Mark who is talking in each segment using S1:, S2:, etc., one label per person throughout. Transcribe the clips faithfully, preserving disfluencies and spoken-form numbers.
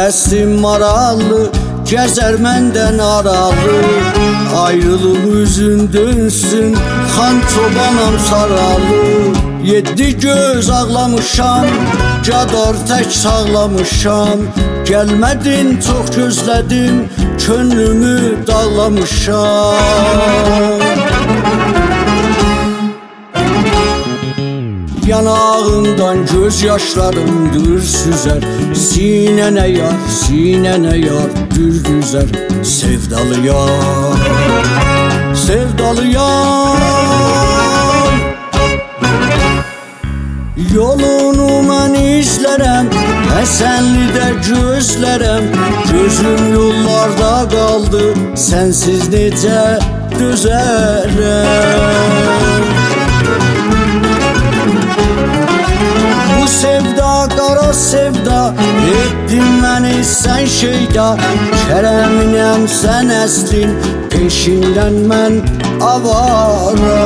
S1: Həvəsim maralı, gəzər məndən aralı. Ayrılıq üzün dönsün, xan çobanam saralı. Yeddi göz ağlamışam, cadar tək sağlamışam. Gəlmədin, çox gözlədim, könlümü dağlamışam. Yanağımdan göz yaşlarımdır süzər. Sinənə yar, sinənə yar, dür güzər. Sevdalı yar, sevdalı yar. Yolunu mən izlərəm, Həsənlidə gözlərəm. Gözüm yollarda qaldı, sənsiz necə dözərəm. Bu sevda, qara sevda, etdin məni sən şeyda. Kərəminəm sən əslin, peşindən mən avara.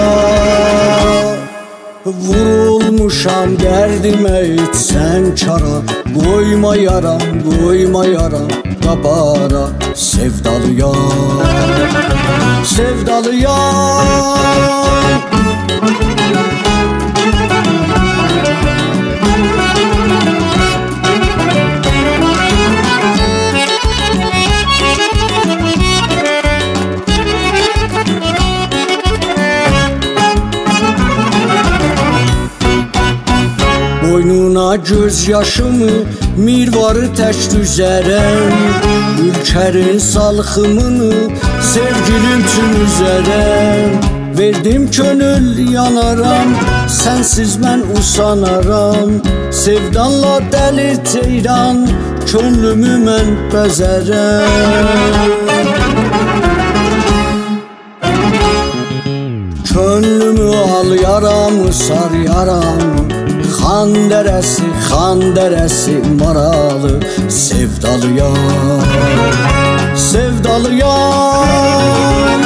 S1: Vurulmuşam dərdimə etsən çara. Qoyma yaram, qoyma yaram qabara. Sevdalı yar, sevdalı yar. Boynuna göz yaşımı, mirvarı tək düzərəm. Ülkərin salxımını, sevgilim üçün üzərəm. Verdim könül yanaram, sənsiz mən usanaram. Sevdanla dəli ceyran, könlümü mən bəzərəm. Könlümü al yaramı, sar yaramı. Xan dərəsi, xan dərəsi maralı. Sevdalı yar, sevdalı yar.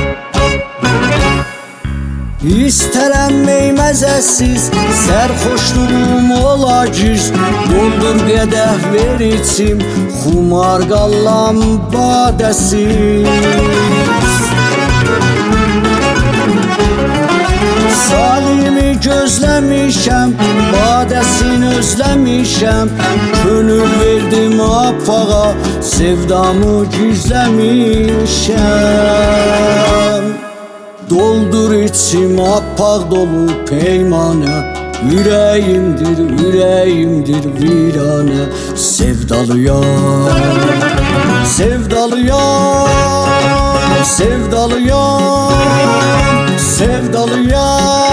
S1: İstərəm meyməzəsiz, sərxoşluğum ola giz. Doldur qədəh ver içim, xumar qallam badəsiz. Salimi gözləmişəm, badəsini özləmişəm. Könül verdim apağa, sevdamı gizləmişəm. Doldur içim apaq dolu peymanə. Ürəyimdir, ürəyimdir viranə. Sevdalı yar, sevdalı yar, sevdalı yar, sevdalı yar.